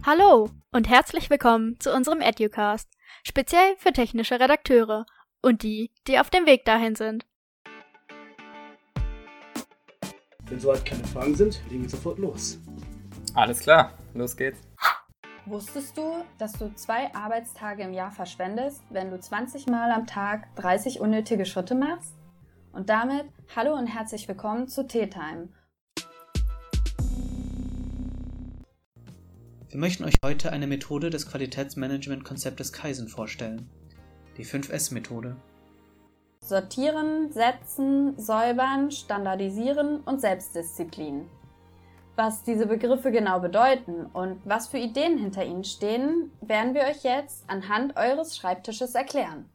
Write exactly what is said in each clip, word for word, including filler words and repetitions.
Hallo und herzlich willkommen zu unserem Educast, speziell für technische Redakteure und die, die auf dem Weg dahin sind. Wenn soweit keine Fragen sind, legen wir sofort los. Alles klar, los geht's. Wusstest du, dass du zwei Arbeitstage im Jahr verschwendest, wenn du zwanzig Mal am Tag dreißig unnötige Schritte machst? Und damit hallo und herzlich willkommen zu T-Time. Wir möchten euch heute eine Methode des Qualitätsmanagement-Konzeptes Kaizen vorstellen, die fünf S Methode. Sortieren, setzen, säubern, standardisieren und Selbstdisziplin. Was diese Begriffe genau bedeuten und was für Ideen hinter ihnen stehen, werden wir euch jetzt anhand eures Schreibtisches erklären.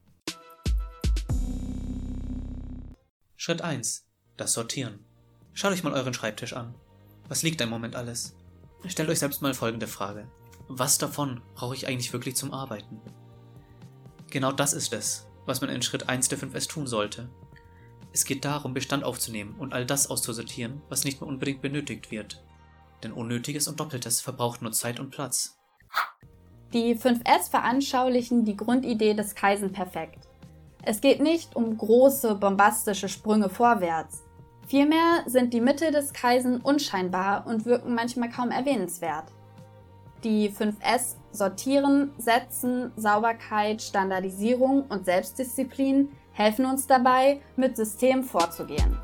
Schritt eins. Das Sortieren. Schaut euch mal euren Schreibtisch an. Was liegt da im Moment alles? Stellt euch selbst mal folgende Frage. Was davon brauche ich eigentlich wirklich zum Arbeiten? Genau das ist es, was man in Schritt eins der fünf S tun sollte. Es geht darum, Bestand aufzunehmen und all das auszusortieren, was nicht mehr unbedingt benötigt wird. Denn Unnötiges und Doppeltes verbraucht nur Zeit und Platz. Die fünf S veranschaulichen die Grundidee des Kaizen perfekt. Es geht nicht um große, bombastische Sprünge vorwärts. Vielmehr sind die Mittel des Kaizen unscheinbar und wirken manchmal kaum erwähnenswert. Die fünf S Sortieren, Setzen, Sauberkeit, Standardisierung und Selbstdisziplin helfen uns dabei, mit System vorzugehen.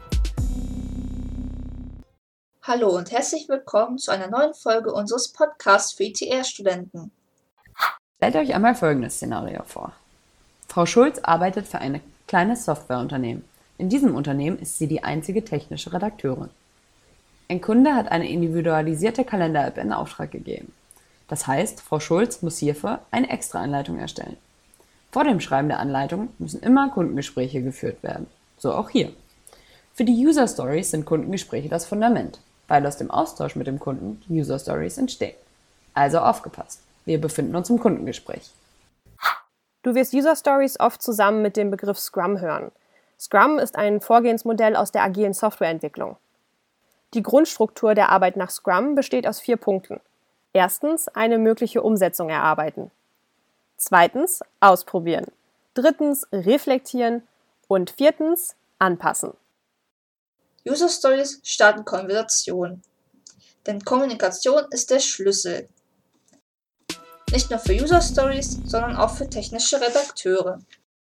Hallo und herzlich willkommen zu einer neuen Folge unseres Podcasts für I T R-Studenten. Stellt euch einmal folgendes Szenario vor. Frau Schulz arbeitet für ein kleines Softwareunternehmen. In diesem Unternehmen ist sie die einzige technische Redakteurin. Ein Kunde hat eine individualisierte Kalender-App in Auftrag gegeben. Das heißt, Frau Schulz muss hierfür eine Extra-Anleitung erstellen. Vor dem Schreiben der Anleitung müssen immer Kundengespräche geführt werden. So auch hier. Für die User Stories sind Kundengespräche das Fundament, weil aus dem Austausch mit dem Kunden User Stories entstehen. Also aufgepasst, wir befinden uns im Kundengespräch. Du wirst User Stories oft zusammen mit dem Begriff Scrum hören. Scrum ist ein Vorgehensmodell aus der agilen Softwareentwicklung. Die Grundstruktur der Arbeit nach Scrum besteht aus vier Punkten. Erstens, eine mögliche Umsetzung erarbeiten. Zweitens, ausprobieren. Drittens, reflektieren. Und viertens, anpassen. User Stories starten Konversation. Denn Kommunikation ist der Schlüssel. Nicht nur für User Stories, sondern auch für technische Redakteure.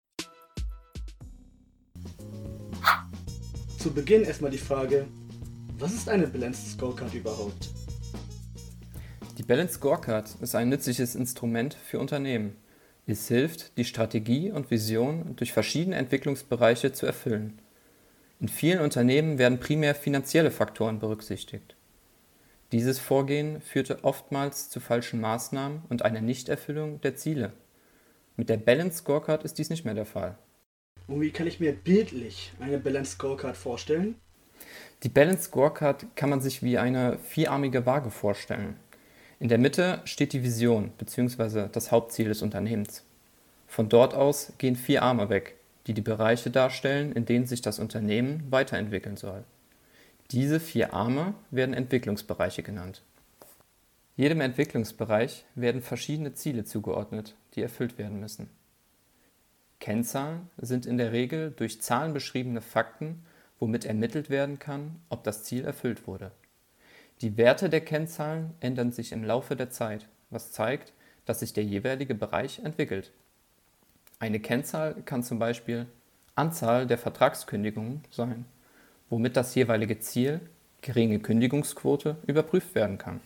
Zu Beginn erstmal die Frage, was ist eine Balanced Scorecard überhaupt? Die Balanced Scorecard ist ein nützliches Instrument für Unternehmen. Es hilft, die Strategie und Vision durch verschiedene Entwicklungsbereiche zu erfüllen. In vielen Unternehmen werden primär finanzielle Faktoren berücksichtigt. Dieses Vorgehen führte oftmals zu falschen Maßnahmen und einer Nichterfüllung der Ziele. Mit der Balanced Scorecard ist dies nicht mehr der Fall. Und wie kann ich mir bildlich eine Balanced Scorecard vorstellen? Die Balanced Scorecard kann man sich wie eine vierarmige Waage vorstellen. In der Mitte steht die Vision bzw. das Hauptziel des Unternehmens. Von dort aus gehen vier Arme weg, die die Bereiche darstellen, in denen sich das Unternehmen weiterentwickeln soll. Diese vier Arme werden Entwicklungsbereiche genannt. Jedem Entwicklungsbereich werden verschiedene Ziele zugeordnet, die erfüllt werden müssen. Kennzahlen sind in der Regel durch Zahlen beschriebene Fakten, womit ermittelt werden kann, ob das Ziel erfüllt wurde. Die Werte der Kennzahlen ändern sich im Laufe der Zeit, was zeigt, dass sich der jeweilige Bereich entwickelt. Eine Kennzahl kann zum Beispiel Anzahl der Vertragskündigungen sein, womit das jeweilige Ziel, geringe Kündigungsquote, überprüft werden kann.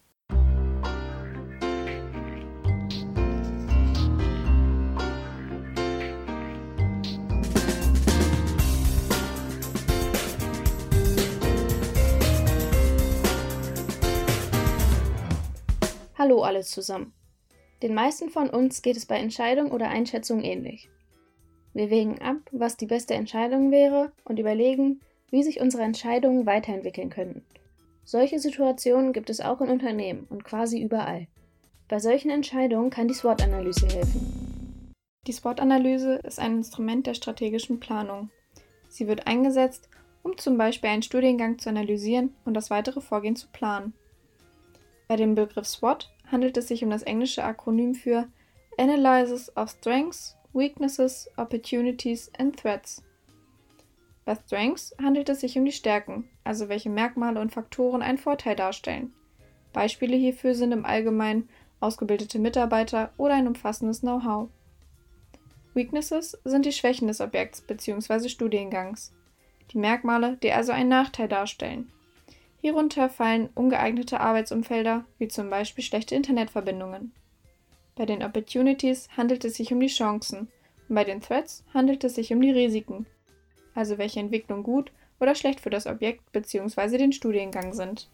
Hallo alle zusammen. Den meisten von uns geht es bei Entscheidung oder Einschätzung ähnlich. Wir wägen ab, was die beste Entscheidung wäre und überlegen, wie sich unsere Entscheidungen weiterentwickeln könnten. Solche Situationen gibt es auch in Unternehmen und quasi überall. Bei solchen Entscheidungen kann die SWOT-Analyse helfen. Die SWOT-Analyse ist ein Instrument der strategischen Planung. Sie wird eingesetzt, um zum Beispiel einen Studiengang zu analysieren und das weitere Vorgehen zu planen. Bei dem Begriff SWOT, handelt es sich um das englische Akronym für Analysis of Strengths, Weaknesses, Opportunities and Threats. Bei Strengths handelt es sich um die Stärken, also welche Merkmale und Faktoren einen Vorteil darstellen. Beispiele hierfür sind im Allgemeinen ausgebildete Mitarbeiter oder ein umfassendes Know-how. Weaknesses sind die Schwächen des Objekts bzw. Studiengangs, die Merkmale, die also einen Nachteil darstellen. Hierunter fallen ungeeignete Arbeitsumfelder, wie zum Beispiel schlechte Internetverbindungen. Bei den Opportunities handelt es sich um die Chancen und bei den Threats handelt es sich um die Risiken, also welche Entwicklungen gut oder schlecht für das Objekt bzw. den Studiengang sind.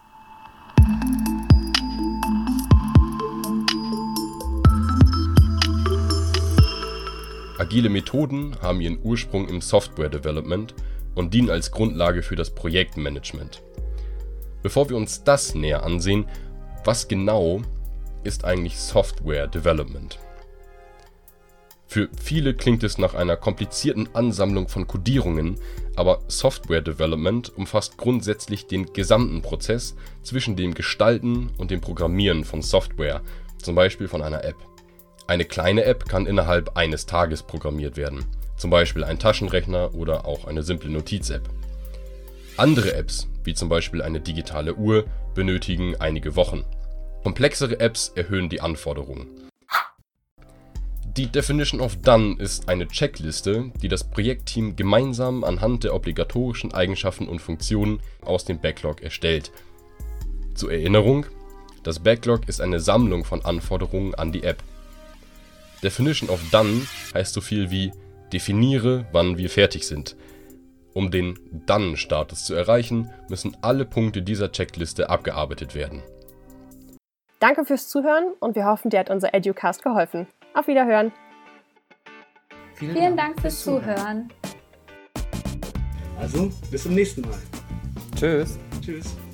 Agile Methoden haben ihren Ursprung im Software Development und dienen als Grundlage für das Projektmanagement. Bevor wir uns das näher ansehen, was genau ist eigentlich Software Development? Für viele klingt es nach einer komplizierten Ansammlung von Codierungen, aber Software Development umfasst grundsätzlich den gesamten Prozess zwischen dem Gestalten und dem Programmieren von Software, zum Beispiel von einer App. Eine kleine App kann innerhalb eines Tages programmiert werden, zum Beispiel ein Taschenrechner oder auch eine simple Notiz-App. Andere Apps, wie zum Beispiel eine digitale Uhr, benötigen einige Wochen. Komplexere Apps erhöhen die Anforderungen. Die Definition of Done ist eine Checkliste, die das Projektteam gemeinsam anhand der obligatorischen Eigenschaften und Funktionen aus dem Backlog erstellt. Zur Erinnerung, das Backlog ist eine Sammlung von Anforderungen an die App. Definition of Done heißt so viel wie definiere, wann wir fertig sind. Um den Done-Status zu erreichen, müssen alle Punkte dieser Checkliste abgearbeitet werden. Danke fürs Zuhören und wir hoffen, dir hat unser Educast geholfen. Auf Wiederhören! Vielen, Vielen Dank fürs Zuhören. Also, bis zum nächsten Mal. Tschüss. Tschüss.